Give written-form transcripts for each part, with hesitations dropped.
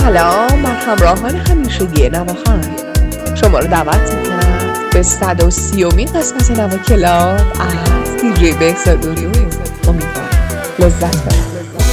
سلام بر همراهان همیشگی نواخان. شما رو دعوت میکنم به 130مین قسمت نوا کلاب از دیجی بهزادوری. امیدوارم لذت ببرید.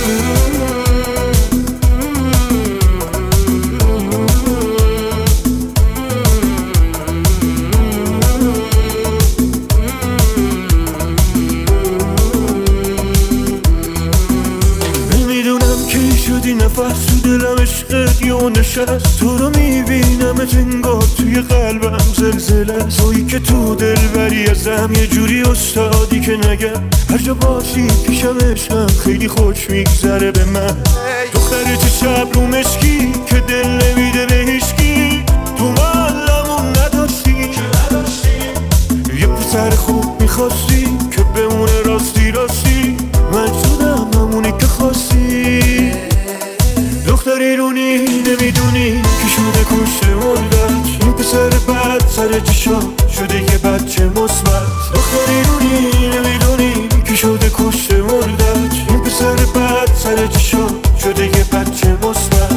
نفس تو دلم عشقت یا نشست، تو رو میبینم انگار توی قلبم زلزله. تویی که تو دل بری ازم یه جوری استادی که نگم هر جا باشی پیشم عشقم خیلی خوش میگذره به من. دختر چه شب رو مشکی که دل نمیده به هیچکی، تو معلمون نداشتی یه پسر خوب میخواستی که بمونه راستی راستی. من شدم همونی که خواستی. دختر ایرونی نمیدونی که شده کشته مردت، این پسر بد سر چشا شده یه بچه مثبت. دختر ایرونی نمیدونی که شده کشته مردت، این پسر بد سر چشا شده یه بچه مثبت.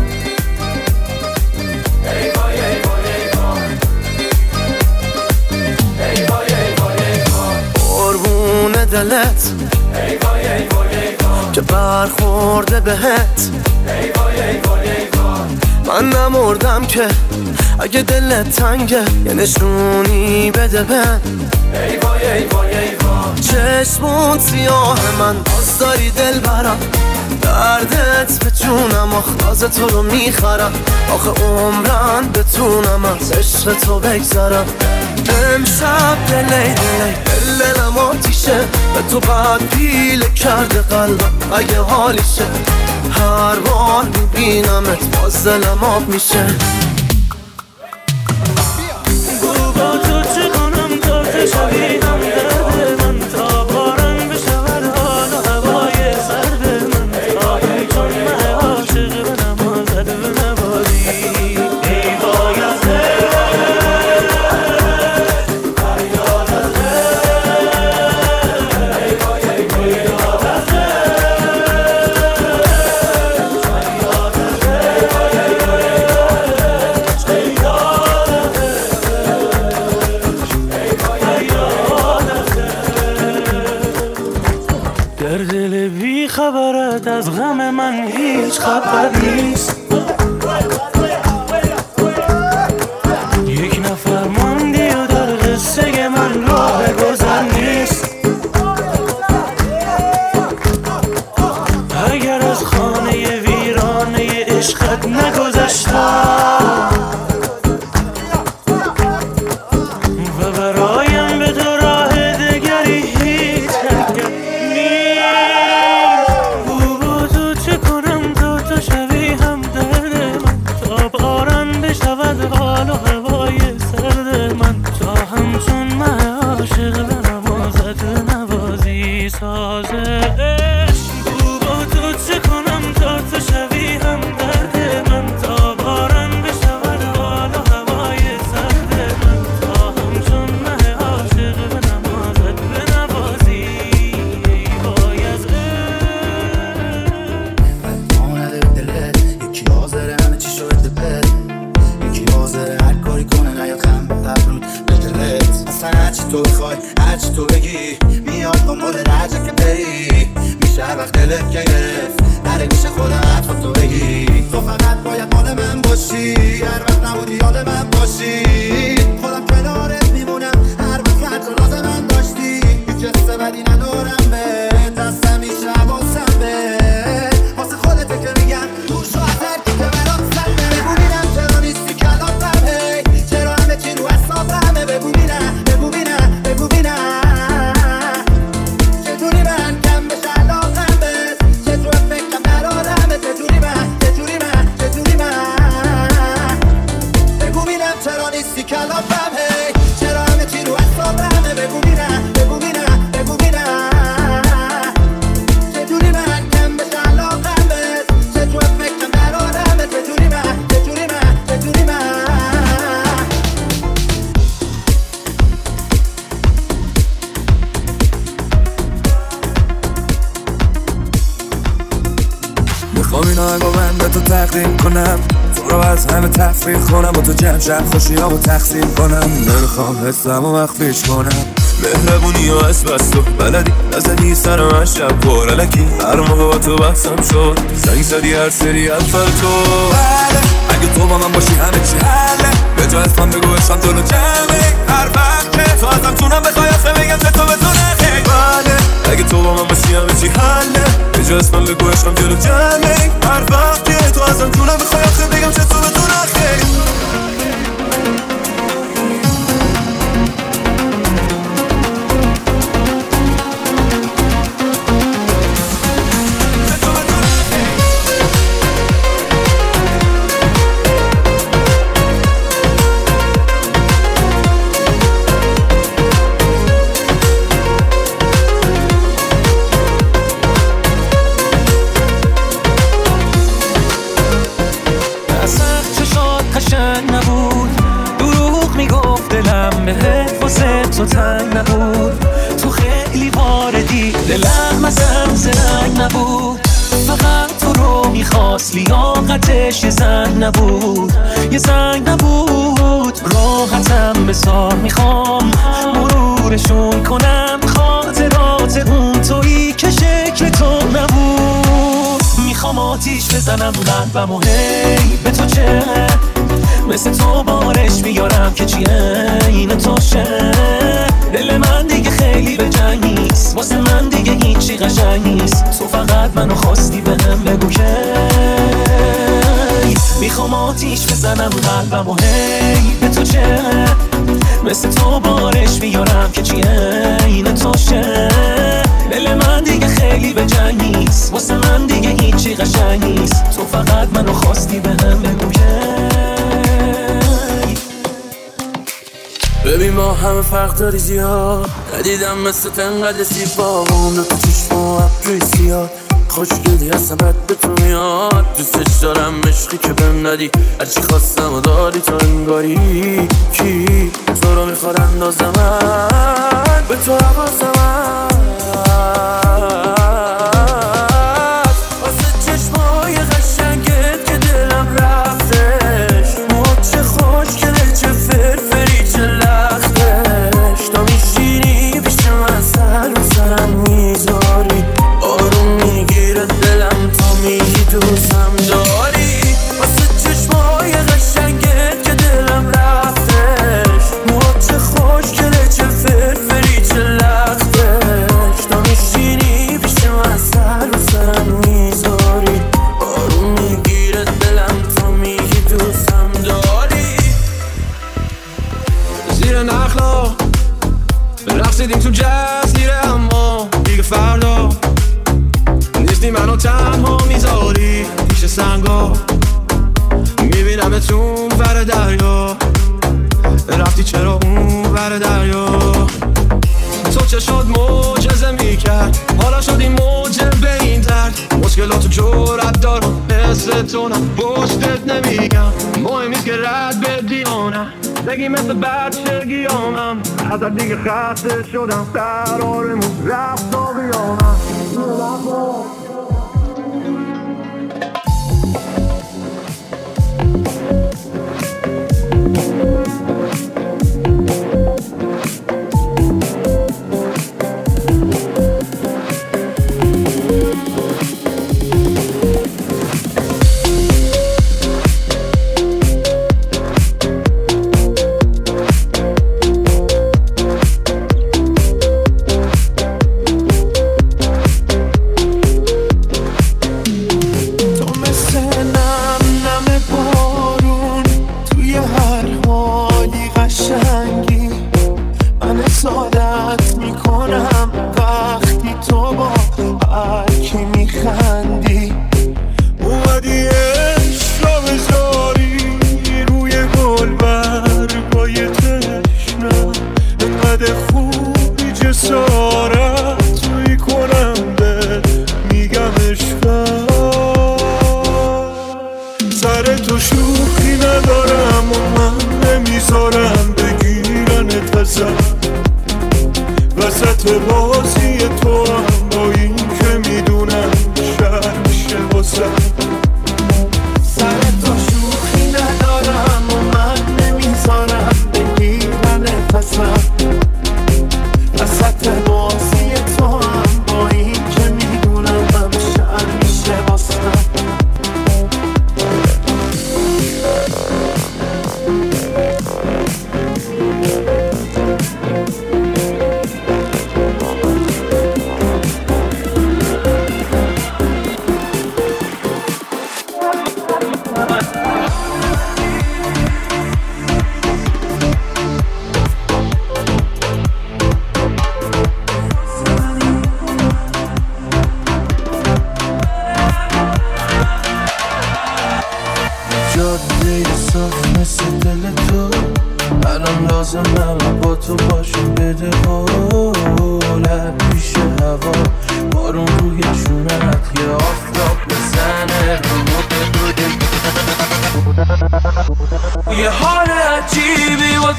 ای وای ای وای ای وای ای وای ای وای ای وای قربون دلت، ای وای ای وای ای وای که برخورده بهت. ای وای ای وای ای وای من نمردم که اگه دلت تنگه یه نشونی بده بهم. ای وای ای وای ای وای چشمون سیاه من باز داری دل برم، دردت به جونم آخلاز تو رو میخرم. آخه عمرن بتونم از عشق تو بگذرم. امشب دلی دلم آتیشه، به تو بعد پیله کرده قلبم اگه حالیشه. هر بار میبینمت باز دلم آب میشه. با تو چه کنم تا تشبیهم درد من، تا باران بشود حال و هوای سرد من. تا چون من عاشق به نمازد به نوازی. ای وای از فریاد از ای وای ای فریاد از در دل بی خبرت از غم من هیچ خبر نیست. یک نفر ماندی و در قصه من راه گذر نیست. اگر از خانه ویرانه عشقت نگذشتم و برایم به تو راه دگری هیچ حرکت نیست. با تو چه کنم تا تو شوی هم درد من، تا باران بشود حال و هوای سرد من. تا همچون من عاشق به نمازت نوازی ساز عشق. با تو چه کنم تا تو شوی هم درد من، تا باران بشود حال و هوای سرد من. تا همچون من عاشق به نمازت بنوازی. ای وای از مانده به دلت، یکی حاضره همه چی شده بد، یکی حاضره هر کاری کنه نیاد خم ابرود به دلت. اصلا هرچی تو بخوای هرچی تو بگی میاد دنبال درجه که بری. میشه هر وقت دلت که گرفت نره میشه خودم حرف تو بگی. تو فقط باید مال من باشی، هر وقت نبودی یاد من باشی. خودم کنارت میمونم هر وقت هر تو لازم من داشتی. هیچ حس بدی ندارم بهت، دستم میشه حواسم بهت. واسه خودته که میگم دور شو از هر کی که برات سمه. بگو بینم چرا نیستی کلاتم، هی چرا همه چی رو حسابمه. بگو بینم بگو بینم بگو بینم چطوری من کم بشه علاقم بهت، چطور فکرم نرارمه. چطوری من بگو بینم چرا نیستی کلاتم. میخوام این آهنگو من به تو تقدیم کنم، تو رو از همه تفریح کنم و تو جمع خوشی ها رو تقسیم کنم. نمیخوام حسم و مخفیش کنم، مهربونی و از بس تو بلدی نزدی سر من شب پرلکی، هر موقع با تو بحثم شد زنگ زدی هر سری اول تو. بله اگه تو با من باشی همه چی حله، به جا از من بگو عشقم تو رو جمعه، هر وقت که تو ازم تونم بخوای آخه بگم که تو به تو نخی. بله اگه تو با من باشی همه چی حله، به جا از من بگو عشقم جلو جمعه، هر وقت که تو ازم تونم بخوای آخه بگم که تو به تو نخی. تو تنگ نبود، تو خیلی واردی دلم ازم زنگ نبود، فقط تو رو میخواست لیاقتش یه زنگ نبود، یه زنگ نبود. راحتم بذار میخوام مرورشون کنم، خاطرات اون تویی که شکل تو نبود. میخوام آتیش بزنم قلبم و هی به تو چه مثل تو بارش بیارم که چیه این توشه. دل من دیگه خیلی به جنگ نیست، واسه من دیگه هیچی قشنگ نیست، تو فقط منو خواستی بهم بگو که میخوام آتیش بزنم قلبم و هی به تو چه مثل تو بارش بیارم که چیه این توشه. دل من دیگه خیلی به جنگ نیست، واسه من دیگه هیچی قشنگ نیست، تو فقط منو خواستی بهم بگو که. ببین ما همه فرق داری زیاد، ندیدم مثل تنقدر سیبا با اون تو چشم و ابروی زیاد، خوشگلی اصلا بد به تو میاد، دوستش دارم عشقی که بهم ندی، هرچی خواستم و داری تو انگاری کی تو رو میخواد اندازم به تو حواسم واسه چشمای قشنگت که دلم رفتش، چه خوشگله چه فرفری چه لختش، تا میشینی پیش من سر و سرم میذاری، آروم میگیره دلم تا میگی دوستم داری، واسه چشمای قشنگت که دلم رفتش، چه خوشگله چه فرفری چه لختش، تا میشینی پیش من سر و سرم میذاری، آروم میگیره دلم تا میگی دوستم داری. زیر نخلا رقصیدیم تو جزیره، اما دیگه فردا نیستی منو تنها میذاری پیش سنگا، میبینم تو ور دریا، رفتی چرا اون ور دریا، تو چه شد معجزه میکرد، حالا شد این موجه به این درد، مشکلاتو جرأت دارم مثل تو نه پشتت نمیگم، مهم نیست که رد بدی آنم بگی مثل بچگی آمم، ازت دیگه خسته شدم، قرارمون رفت و بیامم.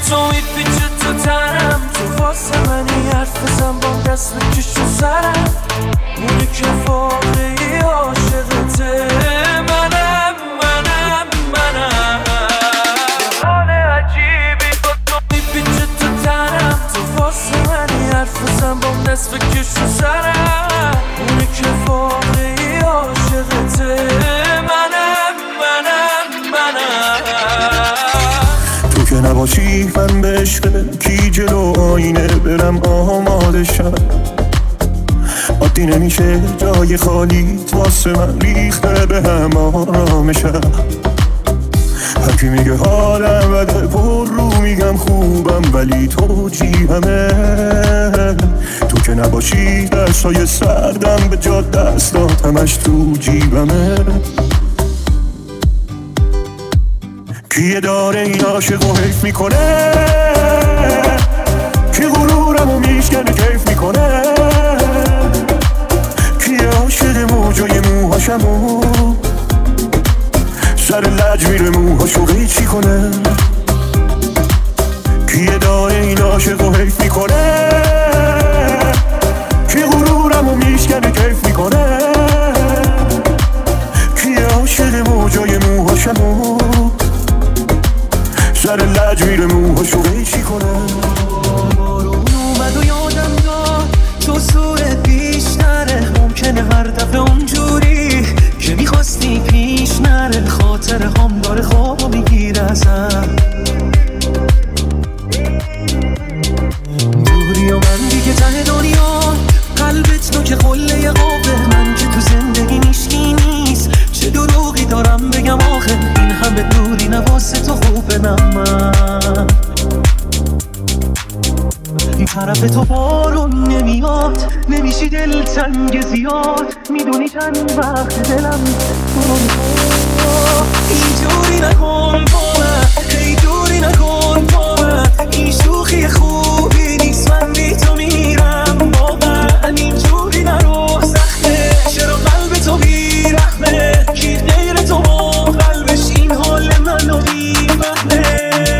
تو میپیچه تو تنم، تو واسه منی حرف بزن با دست بکش تو سرم. اونی که واقعی عاشقته منم حال عجیبی با تو میپیچه تو تنم، تو واسه منی حرف بزن با دست بکش تو سرم. اونی که واقعی عاشقته منم تو که نباشی من به عشق کی جلو آینه برم آماده شم. عادی نمیشه جای خالی واسه من ریخته به هم آرامشم. هرکی میگه حالم بده پر رو میگم خوبم ولی تو جیبمه. تو که نباشی دستای سردم به جا دستاتمش تو جیبمه. کیه داره این عاشق و حیف میکنه، کی غرورمو میشکنه کیف میکنه، کیه عاشق موجای موهاشمو سر لج میره موهاشو قیچی کنه. کیه داره این عاشق و حیف میکنه، کی غرورمو میشکنه کیف میکنه، کیه عاشق موجای موهاشمو سر لج میره موهاشو قیچی کنه. بارون اومد و یادم داد تو سوره پیش نره، ممکنه هر دفعه اونجوری که میخواستی پیش نره. خاطر هم داره خوابو میگیره ازم، دوری و من دیگه ته دنیا، قلبت تو که قله قابه. من که تو زندگی نیشکی نیست، چه دروغی دارم بگم آخه. این همه دوری نواسه تو خوبه من این طرف تو بارون نمیاد، نمیشی دلتنگ زیاد. میدونی چند وقت دلم اینجوری نکن با من، اینجوری نکن با من. این شوخی خوبی نیست، من بی تو میرم با من. اینجوری نرو سخته، چرا قلب تو بیرحمه. کی غیر تو با قلبش این حال منو بیفهمه.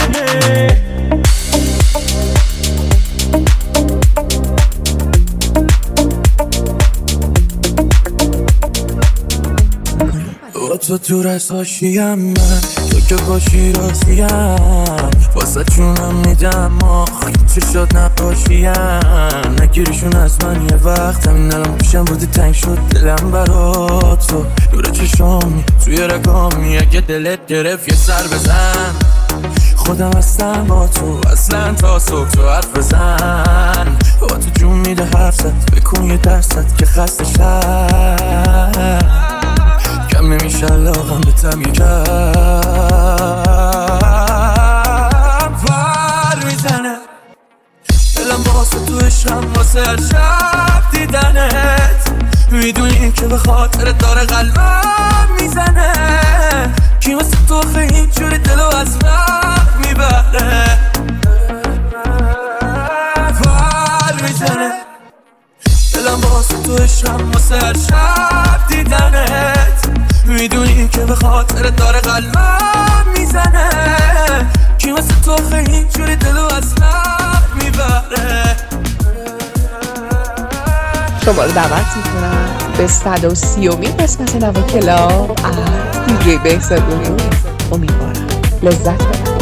تو دور از حاشیم من، تو که باشی راضیم. واسه چونم میدم آخ چه شد نباشیم. نگیریشون از من یه وقت، همین الان پیشم بودی تنگ شد دلم برات. تو دور چشامی توی رگامی، اگه دلت گرفت یه سر بزن. خودم هستم با تو اصلا تا صبح تو حرف بزن. با تو جون میده حرف زد، بکن یه درصد که خسته شد. کم نمیشه علاقم به تم یکم پر میزنه. دلم واسه تو عشقم، واسه هر شب دیدنت. میدونی که به خاطر داره قلبم میزنه. کی واسه تو خیلی اینجوری دلو از وقت میبره. پر میزنه. دلم واسه تو عشقم، واسه هر شب دیدنت. میدونی که به خاطر داره قلبم میزنه. کی واسه تو خیلی اینجوری دلو از وقت میبره. شما رو دعوت میکنم به 130مین قسمت نو کلاب از دیجی بهزادی. امیدوارم لذت ببرید.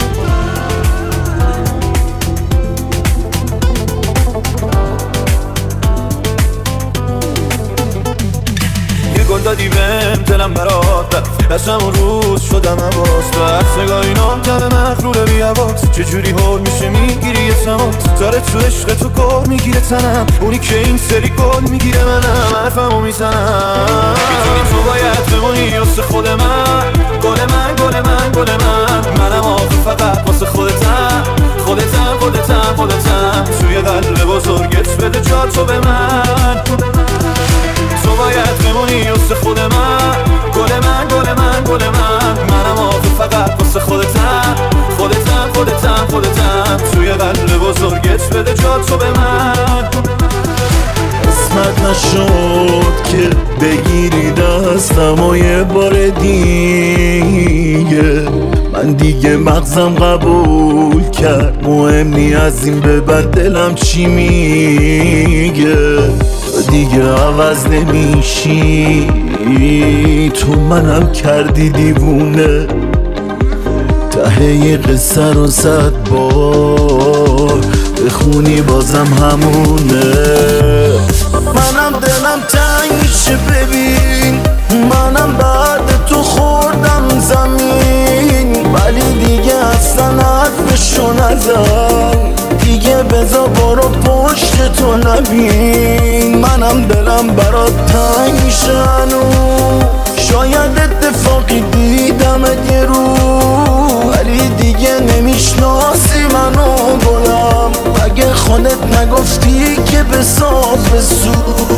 گل دادی بهم دلم برات رفت، از همون روز شدم حواس بر سگاهی نام کم مغرور بی حواس. چجوری حال میشه میگیری یه تماس، داره تو عشق تو گل میگیره تنم. اونی که این سری گل میگیره منم، حرفمو میزنم. میتونی تو باید بمونی واسه خود من، گل من گل من گل من. منم آخه فقط واسه خودتم، خودتم خودتم خودتم. توی قلب بزرگت بده جا تو به من. تو باید بمونی واسه خود من، گل من گل من گل من. منم آخه فقط واسه خودتم، خودتم خودتم خودتم. توی قلب بزرگت بده جا تو به من. قسمت نشد که بگیری دستم و یه بار دیگه. من دیگه مغزم قبول کرد مهم نی از این به بعد دلم چی میگه. دیگه عوض نمیشی تو منم کردی دیوونه. ته یه قصه رو 100 بار بخونی بازم همونه. منم دلم تنگ میشه ببین، منم بعد تو خوردم زمین، ولی دیگه اصلا حرفشو نزن. دیگه بذار برو پشت تو نبین. منم دلم برات تنگ میشه هنوز. شاید اتفاقی دیدمت یه رو، ولی دیگه نمیشناسی منو گلم. اگه خودت نگفتی که بساز بسود.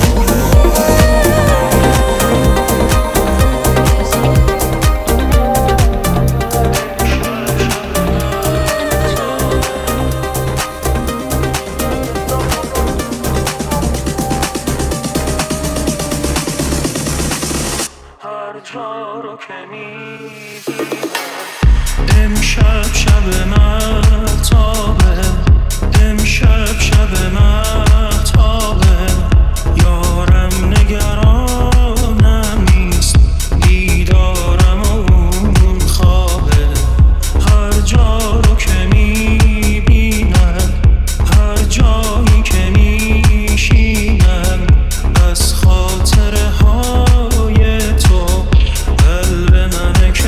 امشب شب مهتابه، امشب شب مهتابه، یارم نگرانم نیست، دیدارم اون خوابه. هر جا رو که میبینم، هر جایی که میشینم، از خاطره های تو قلب منه که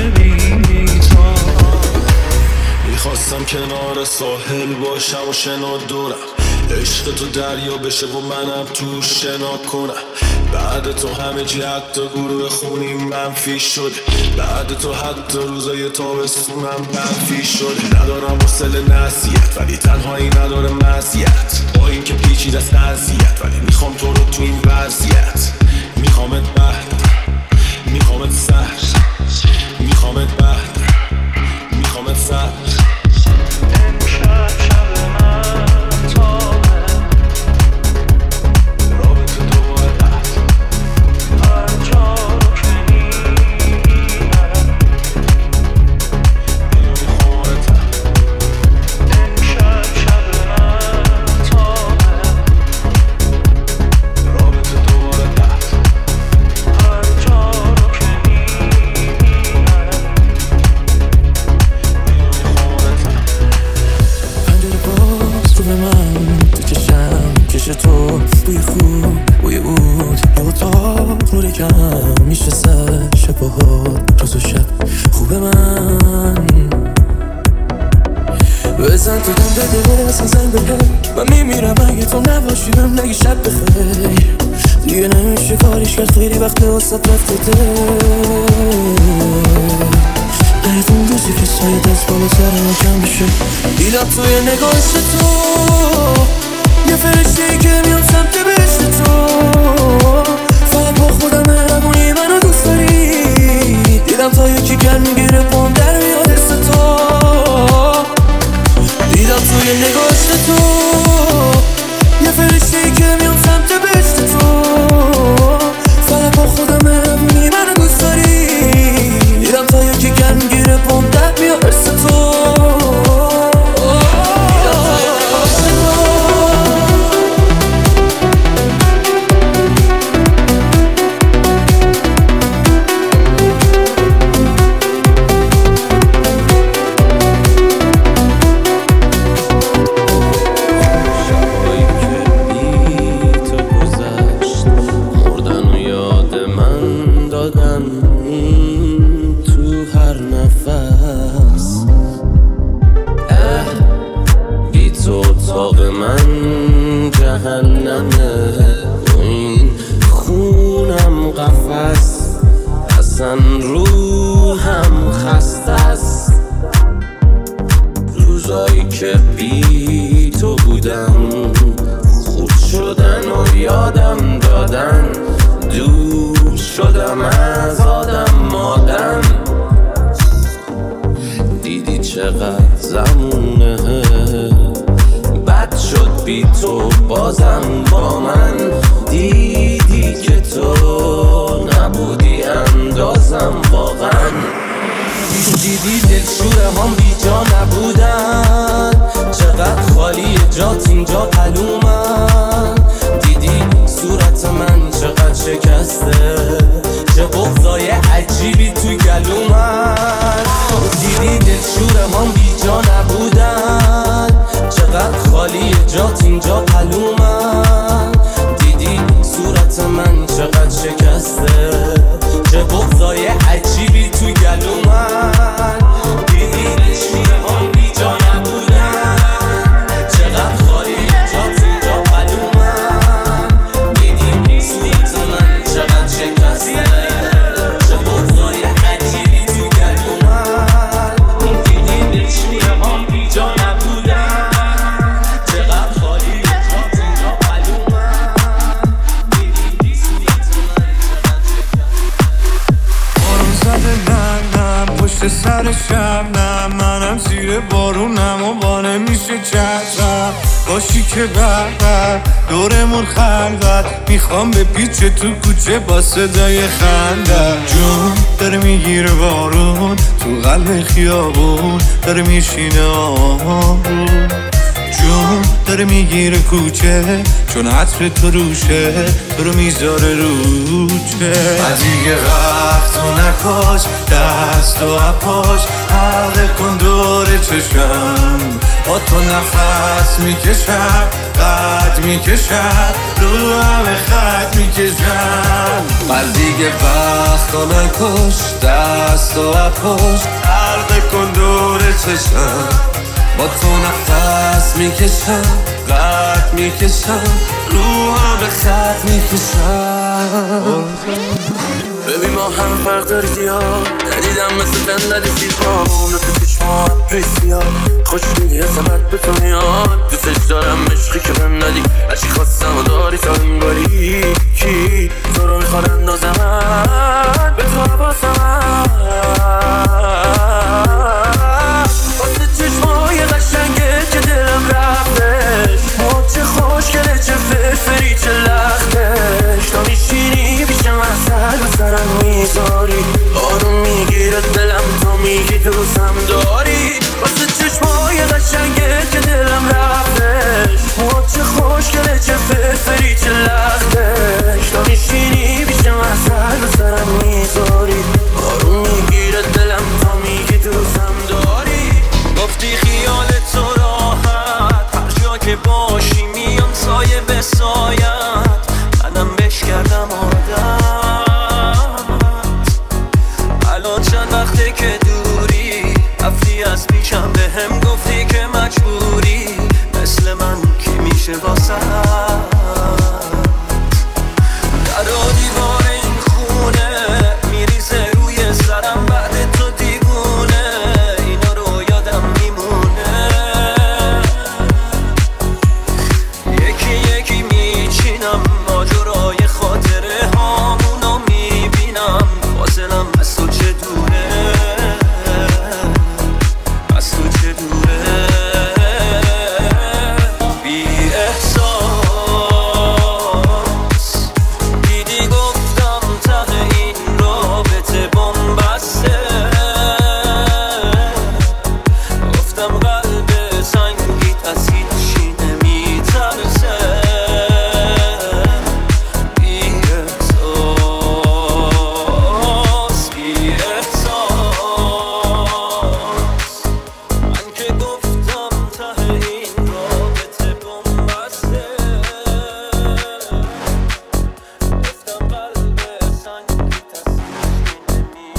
میخواستم کنار ساحل باشم و شنا دورم، عشق تو دریا بشه و منم تو شنا کنم. بعد تو همه چی حتی گروه خونیم منفی شد، بعد تو حتی روزای تابستونم منفی شد. ندارم حوصله نصیحت ولی تنهایی نداره مزیت، با این که پیچیده است قضیت، ولی میخوام تو رو تو این وضعیت. میخوامت بهتر، میخوامت سهر، میخوامت بهتر، میخوامت سهر. تو بوی خوب بوی عود یه اتاق نور کم میشه سر شبهات روز و شب خوب من. بزن تو دم به دل اصلا زنگ بده، من میمیرم اگه تو نباشی بهم نگی شب بخیر. دیگه نمیشه کاریش کرد، خیلی وقت واسط رفته دل. باید اون روزی که سایه دست بالا سرم کم بشه، دیدم توی نگاهش تو یه فرشته‌ای که میام سمت بهشت تو. فقط با خودم مهربونی منو دوست داری. دیدم تا یکی گل میگیره پام در میاد حس تو. دیدم توی نگاهش تو یه فرشته‌ای که میام سمت بهشت تو. فقط با خودم مهربونی منو دوست داری. دیدم تا یکی گل میگیره پام در میاد حس تو. روحم خسته است، روزایی که بی تو بودم خود شدن و یادم دادن. دور شدم از آدم مادم، دیدی چقدر زمونه بد شد بی تو بازم با من. دیدی که تو نبودی اندازم واقعا. دیدی دلشوره هم بی جا نبودن، چقدر خالی جات اینجا پلومن. دیدی صورت من چقدر شکسته، چه بغضای عجیبی تو گلومن. دیدی دلشوره هم بی جا نبودن، چقدر خالی جات اینجا پلومن. دیدی صورت من چقدر شکسته، چه بغضای عجیبی تو گلومن. دیدی دلشوره هم بی جا نبودن، چقدر خالی جات اینجا پلومن. دیدی صورت من چقدر شکسته، چه بغضای عجیبی تو گلومن. دیدی دلشوره هم بی جا نبودن، چقدر خالی جات اینجا پلومن. دیدی صورت من چقدر بارون زده نم پشت سر شبنم، منم زیر بارونم و با نمیشه چترم. باشی که بر دورمون خلوت، میخوام به پیچ تو کوچه با صدای خنده. جون داره میگیره بارون تو قلب خیابون، داره میشینه آروم. جون داره میگیره کوچه چون عطر تو روشه، تو رو میذاره روچه. دیگه وقتو نکش، دستو اپاش، حلقه کن دور چشم. با تو نفس میکشم، قد میکشم، رو همه خط میکشم. دیگه وقتو نکش، دستو اپاش، حلقه کن دور چشم. با تو نفس میکشم، قد میکشم، رو همه خط میکشم. ببین ما هم فرق داری زیاد، ندیدم مثل تن ندیدی با اونو تو چشمات پریسیا. خوش میدی عظمت به تو میاد، دوستش دارم عشقی که من ندی. هرچی خواستم و داری تا این باری کی تو رو میخواد اندازم به تو حواسم. واسه چشمای قشنگه که دلم رفتش، چه خوشگله چه فرفری چه لختش. تا میشینی پیشم اصل و سرم میذاری، آروم میگیره دلم تا میگی دوستم داری. واسه چشمای قشنگه که دلم رفتش، چه خوشگله چه فرفری چه لختش. تا میشینی پیشم اصل و سرم میذاری، آروم میگیره دلم تا میگی دوستم داری. گفتی خیال تو راحت، هر جا که باشی میام سایه به سایت. منم بش کردم عادت، الان چند وقته که دوری، رفتی از پیشم به هم گفتی که مجبوری. مثل من کی میشه واسه در و دیوار این خونه میریزه روی سرم بعد تو دیوونه. اینا رو یادم میمونه، یکی یکی میچینم ماجرای خاطره هامونو میبینم. فاصلم از تو چه دوره، از تو چه دوره. بی احساس دیدی گفتم ته این رابطه بنبسته. گفتم قلب سنگیت از هیچی نمیترسه. بی احساس بی احساس، من که گفتم ته این رابطه بنبسته. گفتم قلب سنگیت از هیچی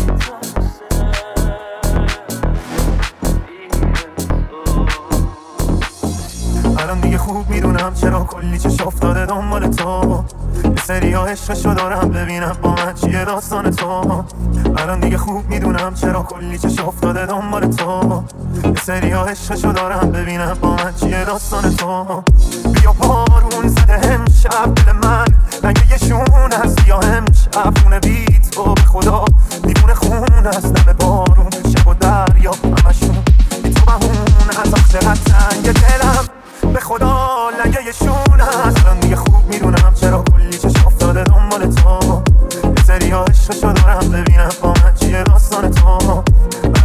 نمیترسه. الان دیگه خوب میدونم چرا کلی چش افتاده دنبال تو. یه سریا عشقشو دارم ببینم با من چیه داستان تو. الان دیگه خوب میدونم چرا کلی چش افتاده دنبال تو. یه سریا عشقشو دارم ببینم با من چیه داستان تو. بیا بارون زده امشب دل من رنگ یه شون هست، یا امشب خونه بی تو به خدا دیوونه خون هست. دم بارون شب و دریا همشون بی تو بهون از آخ چقدر تنگ دلم به خدا لنگه یه شون هست. الان دیگه خوب میدونم چرا کلی چش افتاده دنبال تو. یه سریا عشقشو دارم ببینم با من چیه داستان تو.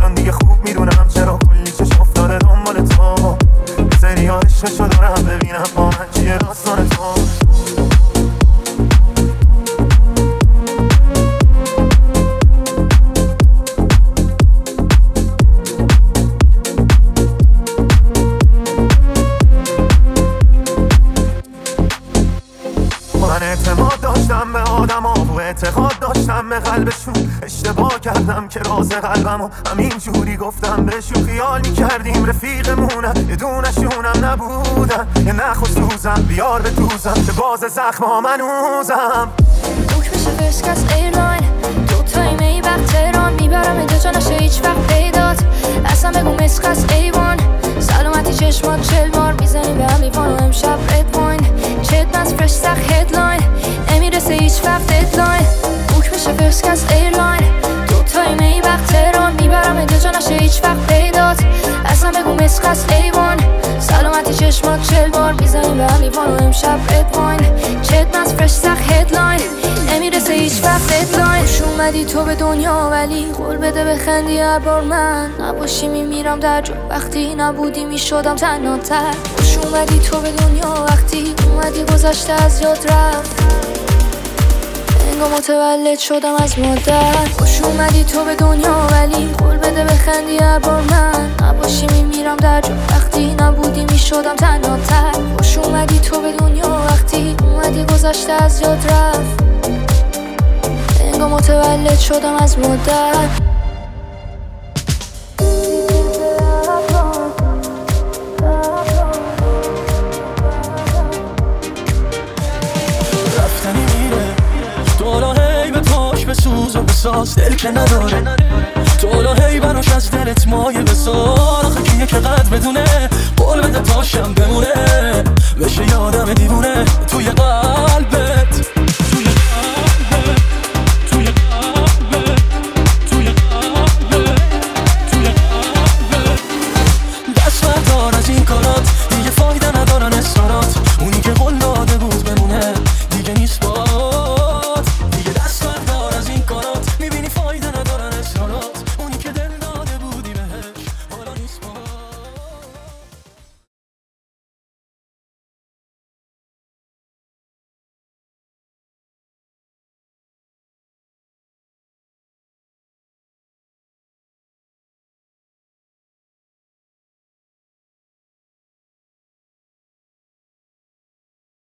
اعتقاد داشتم به قلبشون، اشتباه کردم که راز قلبمو همین جوری گفتم بهشون. خیال میکردیم رفیقمونن، یه دونشونم نبودن. یه نخ و سوزم بیار به دوزم که باز زخمام هنوزم. بوک میشه فرست کلاس ایرلاین، دوتایی میبرد تهران، میبرم دو جا نشه هیچ وقت پیدات. اصلا بگو مسخس ایوان، سلامتی چشمات 40 بار میزنیم به هم لیوان و امشب رد واین. چت بس فرش سخت هدلاین، نمیرسه هیچ وقت ددلاین. بوک میشه فرست کلاس ایرلاین، دوتایی میبرد تهران، میبرم دو جا نشه هیچ وقت پیدات. اصلا بگو مسخس ایوان، سلامتی چشمات 40 بار میزنیم به هم لیوان و امشب رد واین. چت بس فرش سخت هدلاین، نمیرسه هیچ وقت ددلاین. خوش اومدی تو به دنیا ولی قول بده بخندی هر بار من نباشی میمیرم در جو. وقتی نبودی میشدم تنها تر. خوش اومدی تو به دنیا وقتی اومدی گذشته از یاد رفت، انگار متولد شدم از مادر. خوش اومدی تو به دنیا ولی قول بده بخندی هر بار من نباشی میمیرم در جو. وقتی نبودی میشدم تنها تر. خوش اومدی تو به دنیا وقتی اومدی گذشته از یاد رفت، انگار متولد شدم از مادر. رفتنی میره دولا هی به پاش بسوز و بساز، دل که نداره دولا هی براش از دلت مایه بسار. آخه کیه که قد بدونه قول بده پاشم بمونه، بشه یادم دیوونه توی قلبت.